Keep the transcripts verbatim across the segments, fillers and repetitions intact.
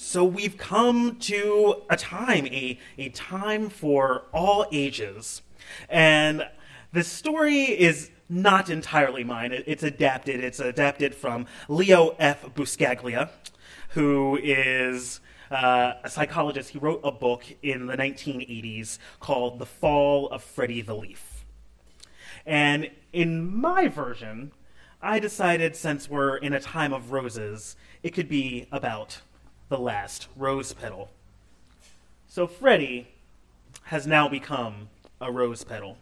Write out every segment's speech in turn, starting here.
So we've come to a time, a, a time for all ages. And the story is not entirely mine. It, it's adapted. It's adapted from Leo F. Buscaglia, who is uh, a psychologist. He wrote a book in the nineteen eighties called The Fall of Freddie the Leaf. And in my version, I decided since we're in a time of roses, it could be about the last rose petal. So Freddie has now become a rose petal.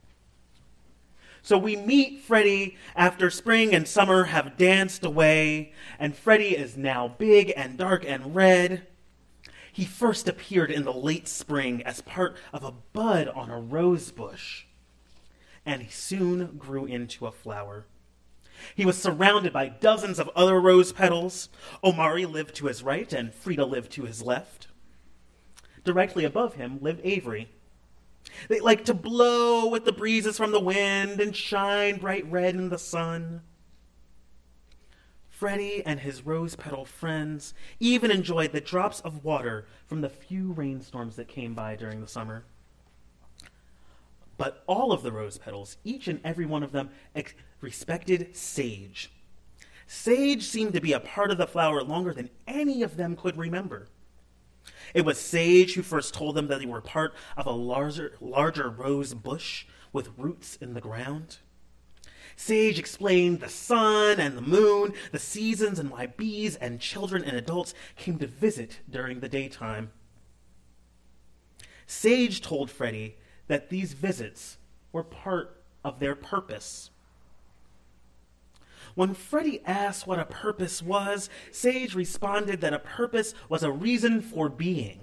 So we meet Freddie after spring and summer have danced away, and Freddie is now big and dark and red. He first appeared in the late spring as part of a bud on a rose bush, and he soon grew into a flower. He was surrounded by dozens of other rose petals. Omari lived to his right, and Frida lived to his left. Directly above him lived Avery. They liked to blow with the breezes from the wind and shine bright red in the sun. Freddie and his rose petal friends even enjoyed the drops of water from the few rainstorms that came by during the summer. But all of the rose petals, each and every one of them, ex- respected Sage. Sage seemed to be a part of the flower longer than any of them could remember. It was Sage who first told them that they were part of a larger, larger rose bush with roots in the ground. Sage explained the sun and the moon, the seasons, and why bees and children and adults came to visit during the daytime. Sage told Freddie that these visits were part of their purpose. When Freddie asked what a purpose was, Sage responded that a purpose was a reason for being.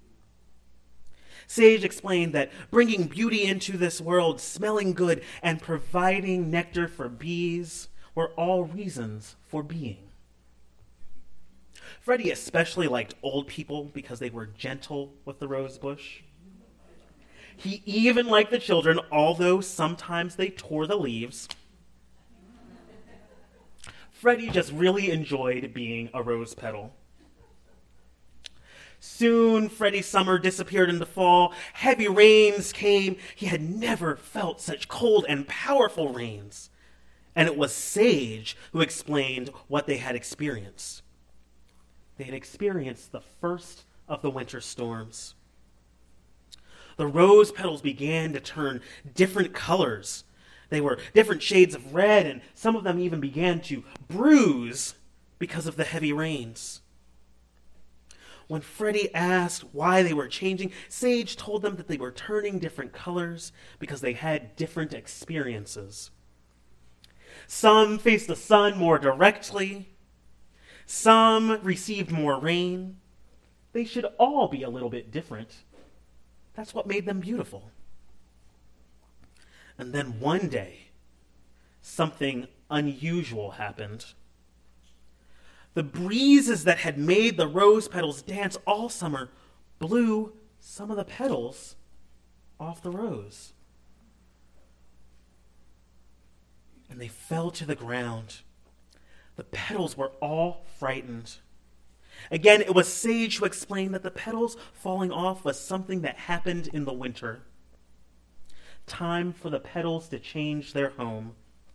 Sage explained that bringing beauty into this world, smelling good, and providing nectar for bees were all reasons for being. Freddie especially liked old people because they were gentle with the rose bush. He even liked the children, although sometimes they tore the leaves. Freddie just really enjoyed being a rose petal. Soon, Freddie's summer disappeared into fall. Heavy rains came. He had never felt such cold and powerful rains. And it was Sage who explained what they had experienced. They had experienced the first of the winter storms. The rose petals began to turn different colors. They were different shades of red, and some of them even began to bruise because of the heavy rains. When Freddie asked why they were changing, Sage told them that they were turning different colors because they had different experiences. Some faced the sun more directly. Some received more rain. They should all be a little bit different. That's what made them beautiful. And then one day, something unusual happened. The breezes that had made the rose petals dance all summer blew some of the petals off the rose. And they fell to the ground. The petals were all frightened. Again, it was Sage who explained that the petals falling off was something that happened in the winter. Time for the petals to change their home.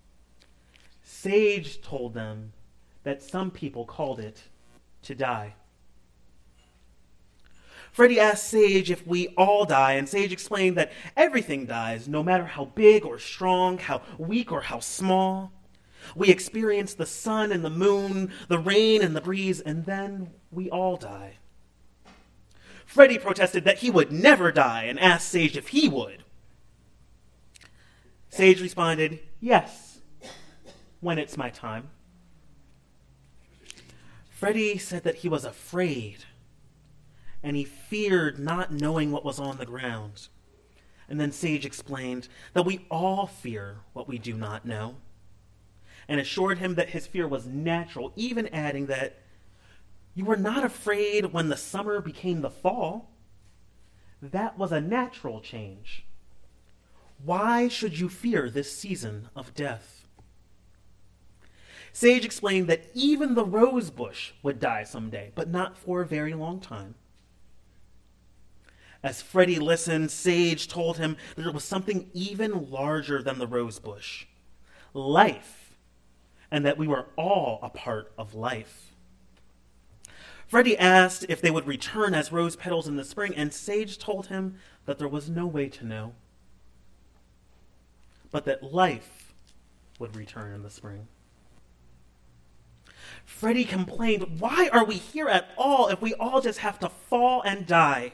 Sage told them that some people called it to die. Freddie asked Sage if we all die, and Sage explained that everything dies, no matter how big or strong, how weak or how small. We experience the sun and the moon, the rain and the breeze, and then we all die. Freddie protested that he would never die and asked Sage if he would. Sage responded, "Yes, when it's my time." Freddie said that he was afraid, and he feared not knowing what was on the ground. And then Sage explained that we all fear what we do not know, and assured him that his fear was natural, even adding that you were not afraid when the summer became the fall. That was a natural change. Why should you fear this season of death? Sage explained that even the rose bush would die someday, but not for a very long time. As Freddie listened, Sage told him that there was something even larger than the rose bush, life, and that we were all a part of life. Freddie asked if they would return as rose petals in the spring, and Sage told him that there was no way to know, but that life would return in the spring. Freddie complained, "Why are we here at all if we all just have to fall and die?"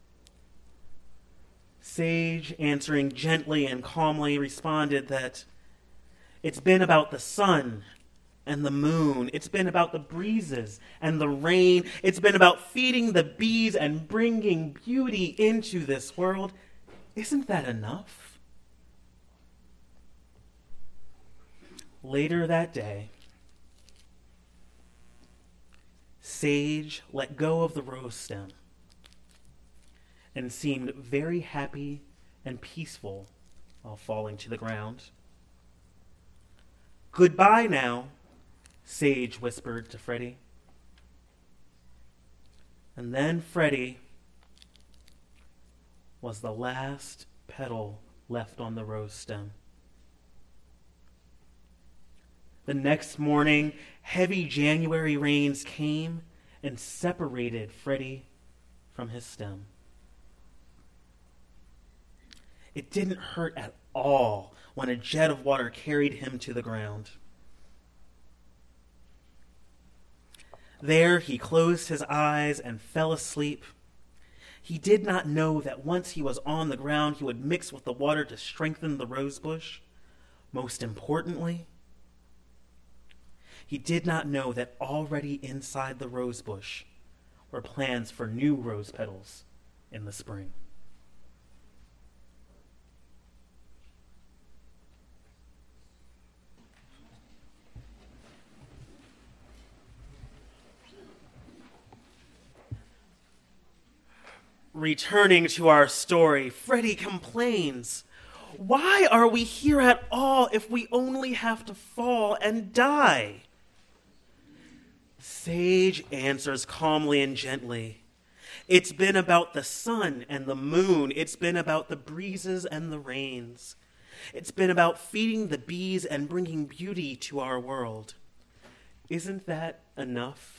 Sage, answering gently and calmly, responded that it's been about the sun and the moon. It's been about the breezes and the rain. It's been about feeding the bees and bringing beauty into this world. Isn't that enough? Later that day, Sage let go of the rose stem and seemed very happy and peaceful while falling to the ground. "Goodbye now," Sage whispered to Freddie. And then Freddie was the last petal left on the rose stem. The next morning, heavy January rains came and separated Freddie from his stem. It didn't hurt at all when a jet of water carried him to the ground. There he closed his eyes and fell asleep. He did not know that once he was on the ground, he would mix with the water to strengthen the rosebush. Most importantly, he did not know that already inside the rosebush were plans for new rose petals in the spring. Returning to our story, Freddie complains, "Why are we here at all if we only have to fall and die?" Sage answers calmly and gently, "It's been about the sun and the moon. It's been about the breezes and the rains. It's been about feeding the bees and bringing beauty to our world. Isn't that enough?"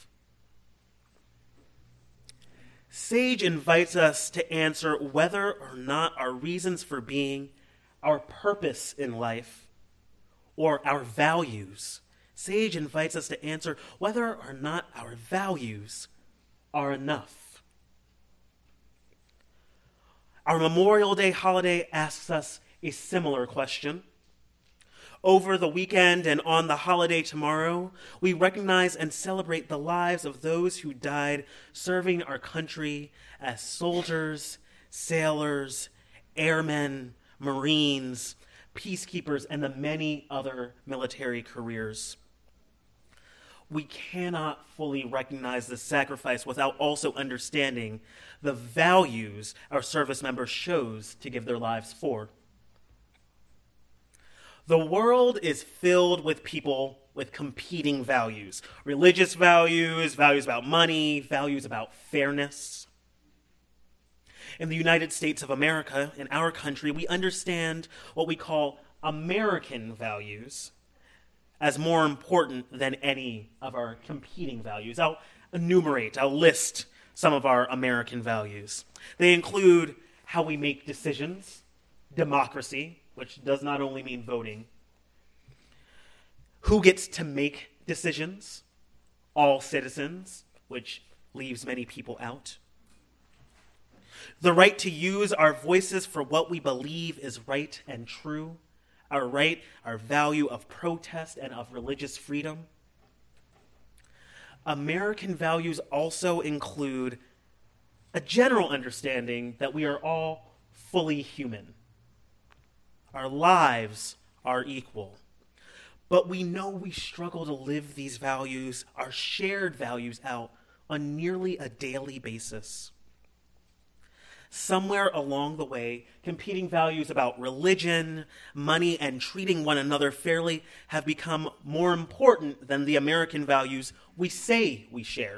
Sage invites us to answer whether or not our reasons for being, our purpose in life, or our values. Sage invites us to answer whether or not our values are enough. Our Memorial Day holiday asks us a similar question. Over the weekend and on the holiday tomorrow, we recognize and celebrate the lives of those who died serving our country as soldiers, sailors, airmen, Marines, peacekeepers, and the many other military careers. We cannot fully recognize this sacrifice without also understanding the values our service members chose to give their lives for. The world is filled with people with competing values. Religious values, values about money, values about fairness. In the United States of America, in our country, we understand what we call American values as more important than any of our competing values. I'll enumerate, I'll list some of our American values. They include how we make decisions, democracy, which does not only mean voting, who gets to make decisions, all citizens, which leaves many people out, the right to use our voices for what we believe is right and true, our right, our value of protest and of religious freedom. American values also include a general understanding that we are all fully human. Our lives are equal. But we know we struggle to live these values, our shared values, out on nearly a daily basis. Somewhere along the way, competing values about religion, money, and treating one another fairly have become more important than the American values we say we share.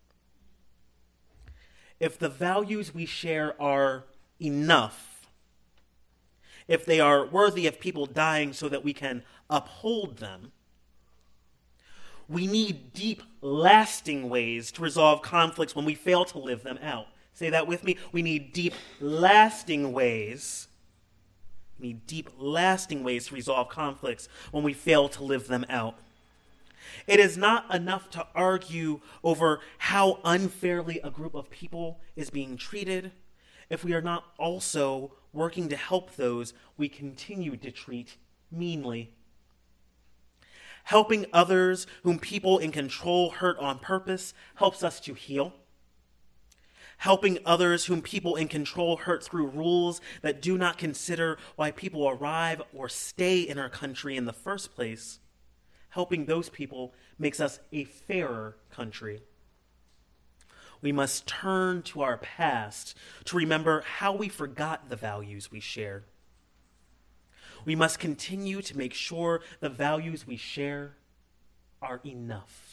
If the values we share are enough, if they are worthy of people dying so that we can uphold them, we need deep, lasting ways to resolve conflicts when we fail to live them out. Say that with me. We need deep, lasting ways. We need deep, lasting ways to resolve conflicts when we fail to live them out. It is not enough to argue over how unfairly a group of people is being treated if we are not also working to help those we continue to treat meanly. Helping others whom people in control hurt on purpose helps us to heal. Helping others whom people in control hurt through rules that do not consider why people arrive or stay in our country in the first place, helping those people makes us a fairer country. We must turn to our past to remember how we forgot the values we share. We must continue to make sure the values we share are enough.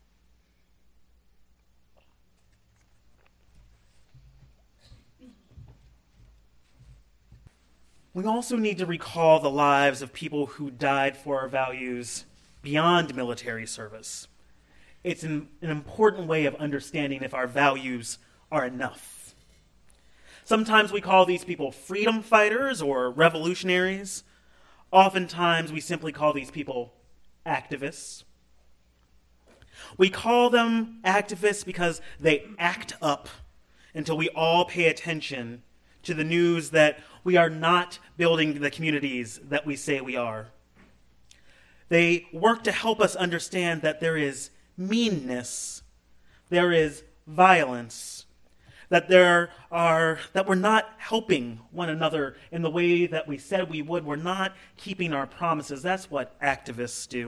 We also need to recall the lives of people who died for our values beyond military service. It's an, an important way of understanding if our values are enough. Sometimes we call these people freedom fighters or revolutionaries. Oftentimes we simply call these people activists. We call them activists because they act up until we all pay attention to the news that we are not building the communities that we say we are. They work to help us understand that there is meanness, there is violence, that there are that we're not helping one another in the way that we said we would. We're not keeping our promises. That's what activists do.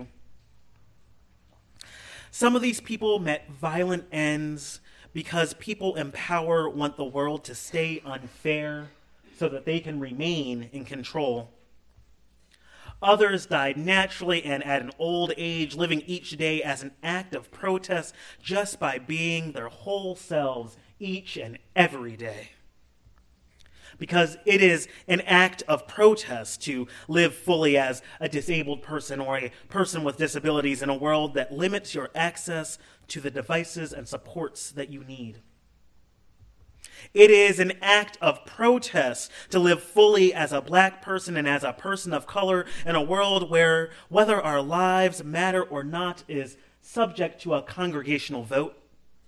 Some of these people met violent ends because people in power want the world to stay unfair so that they can remain in control. Others died naturally and at an old age, living each day as an act of protest just by being their whole selves each and every day. Because it is an act of protest to live fully as a disabled person or a person with disabilities in a world that limits your access to the devices and supports that you need. It is an act of protest to live fully as a black person and as a person of color in a world where whether our lives matter or not is subject to a congregational vote.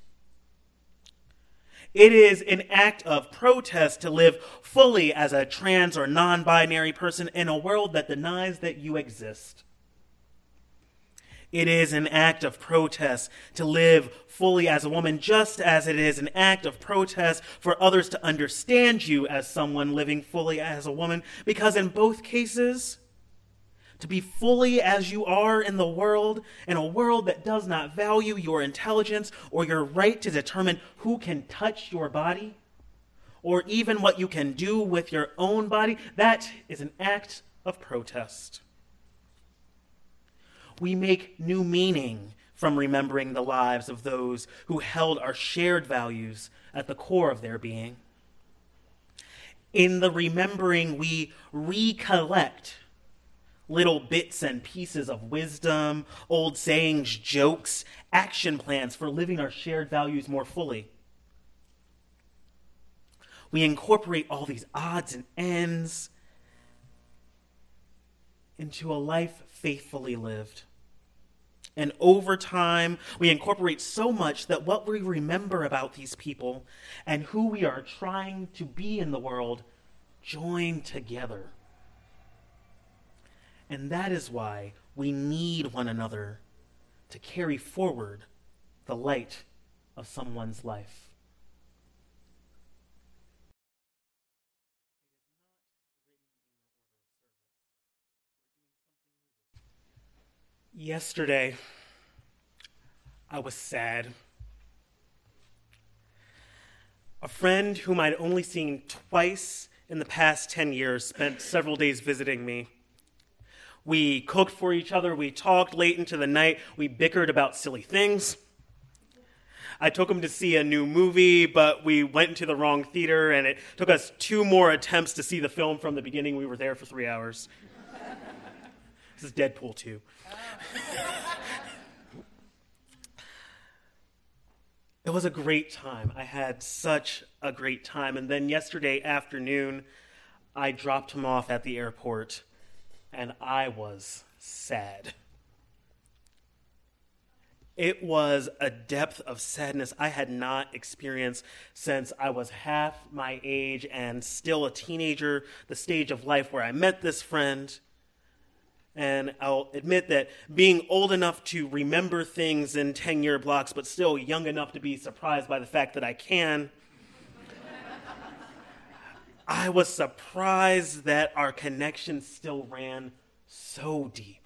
It is an act of protest to live fully as a trans or non-binary person in a world that denies that you exist. It is an act of protest to live fully as a woman, just as it is an act of protest for others to understand you as someone living fully as a woman, because in both cases, to be fully as you are in the world, in a world that does not value your intelligence or your right to determine who can touch your body, or even what you can do with your own body, that is an act of protest. We make new meaning from remembering the lives of those who held our shared values at the core of their being. In the remembering, we recollect little bits and pieces of wisdom, old sayings, jokes, action plans for living our shared values more fully. We incorporate all these odds and ends into a life faithfully lived. And over time, we incorporate so much that what we remember about these people and who we are trying to be in the world join together. And that is why we need one another to carry forward the light of someone's life. Yesterday, I was sad. A friend whom I'd only seen twice in the past ten years spent several days visiting me. We cooked for each other, we talked late into the night, we bickered about silly things. I took him to see a new movie, but we went into the wrong theater, and it took us two more attempts to see the film from the beginning. We were there for three hours. This is Deadpool two. It was a great time. I had such a great time. And then yesterday afternoon, I dropped him off at the airport, and I was sad. It was a depth of sadness I had not experienced since I was half my age and still a teenager, the stage of life where I met this friend. And I'll admit that being old enough to remember things in ten-year blocks, but still young enough to be surprised by the fact that I can, I was surprised that our connection still ran so deep.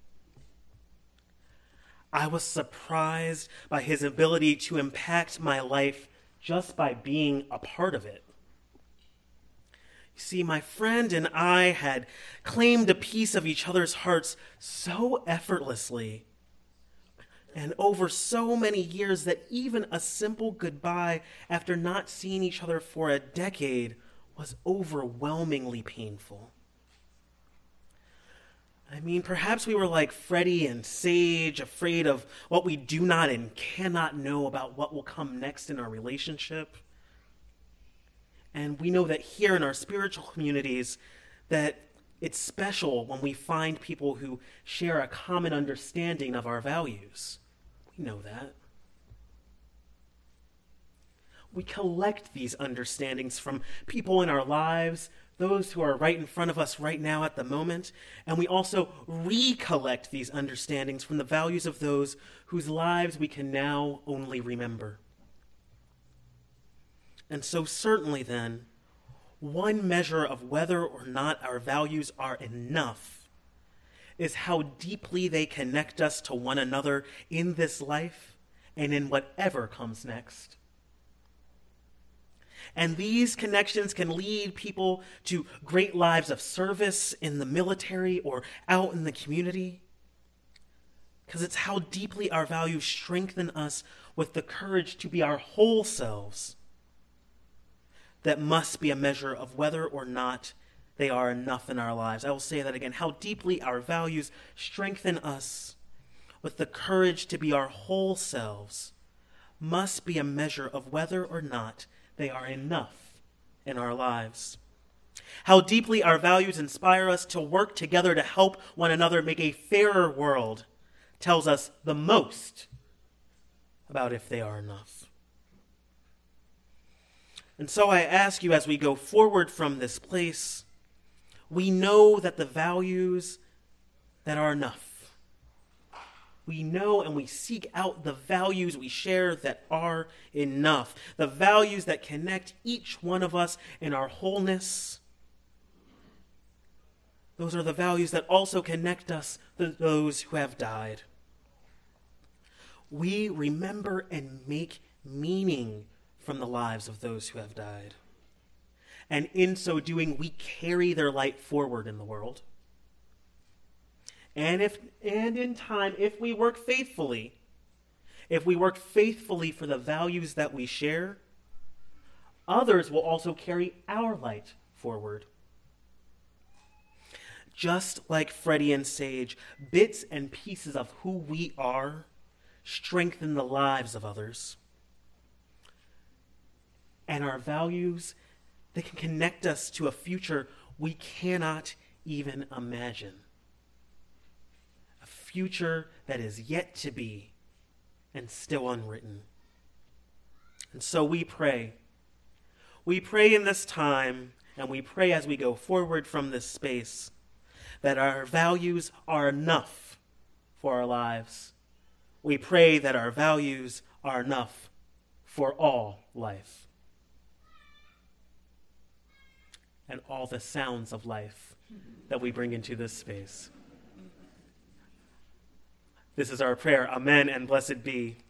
I was surprised by his ability to impact my life just by being a part of it. You see, my friend and I had claimed a piece of each other's hearts so effortlessly and over so many years that even a simple goodbye after not seeing each other for a decade was overwhelmingly painful. I mean, perhaps we were like Freddie and Sage, afraid of what we do not and cannot know about what will come next in our relationship. And we know that here in our spiritual communities, that it's special when we find people who share a common understanding of our values. We know that. We collect these understandings from people in our lives, those who are right in front of us right now at the moment, and we also recollect these understandings from the values of those whose lives we can now only remember. And so certainly then, one measure of whether or not our values are enough is how deeply they connect us to one another in this life and in whatever comes next. And these connections can lead people to great lives of service in the military or out in the community, because it's how deeply our values strengthen us with the courage to be our whole selves that must be a measure of whether or not they are enough in our lives. I will say that again. How deeply our values strengthen us with the courage to be our whole selves must be a measure of whether or not they are enough in our lives. How deeply our values inspire us to work together to help one another make a fairer world tells us the most about if they are enough. And so I ask you, as we go forward from this place, we know that the values that are enough. We know and we seek out the values we share that are enough. The values that connect each one of us in our wholeness. Those are the values that also connect us to those who have died. We remember and make meaning from the lives of those who have died. And in so doing, we carry their light forward in the world. And if and in time, if we work faithfully, if we work faithfully for the values that we share, others will also carry our light forward. Just like Freddie and Sage, bits and pieces of who we are strengthen the lives of others. And our values, they can connect us to a future we cannot even imagine. A future that is yet to be and still unwritten. And so we pray. We pray in this time, and we pray as we go forward from this space, that our values are enough for our lives. We pray that our values are enough for all life. And all the sounds of life that we bring into this space. This is our prayer. Amen and blessed be.